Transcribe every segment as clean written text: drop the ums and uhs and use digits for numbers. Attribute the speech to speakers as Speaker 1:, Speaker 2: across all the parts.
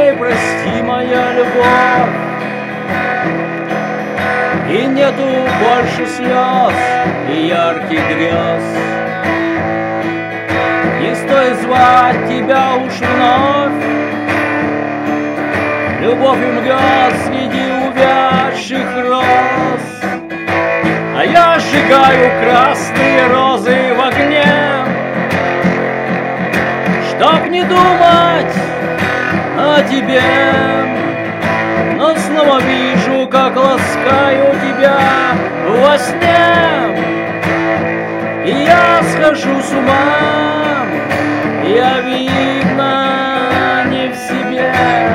Speaker 1: Прощай, прости, моя любовь, и нету больше слез и ярких грез. Не стоит звать тебя уж вновь, любовь умрет среди увядших роз. А я сжигаю красные розы в огне, чтоб не думать о тебе. Но снова вижу, как ласкаю тебя во сне, и я схожу с ума, я, видно, не в себе.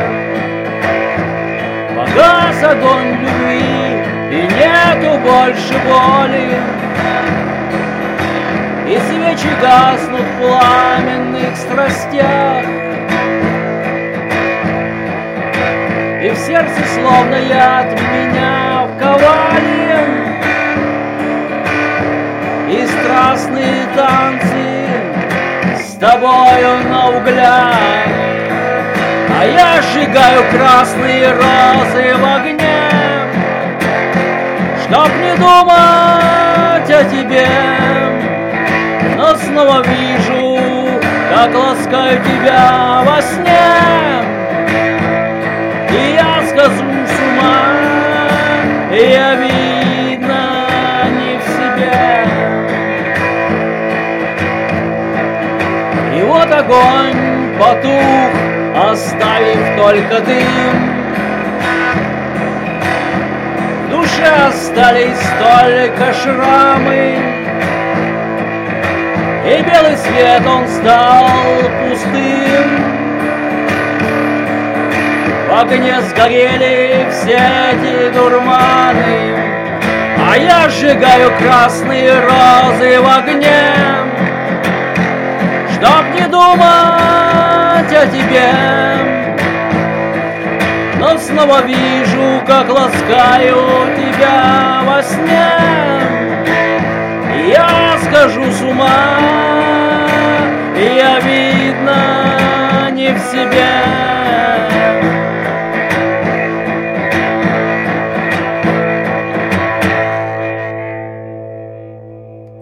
Speaker 1: Погас огонь любви, и нету больше боли, и свечи гаснут в пламенных страстях, и в сердце словно яд меня вковали, и страстные танцы с тобою на углях. А я сжигаю красные розы в огне, чтоб не думать о тебе. Но снова вижу, как ласкаю тебя во сне, и я схожу с ума, я, видно, не в себе. И вот огонь потух, оставив только дым. В душе остались только шрамы, и белый свет он стал пустым. В огне сгорели все эти дурманы, а я сжигаю красные розы в огне, чтоб не думать о тебе. Но снова вижу, как ласкаю тебя во сне, и я схожу с ума, и я, видно, не в себе.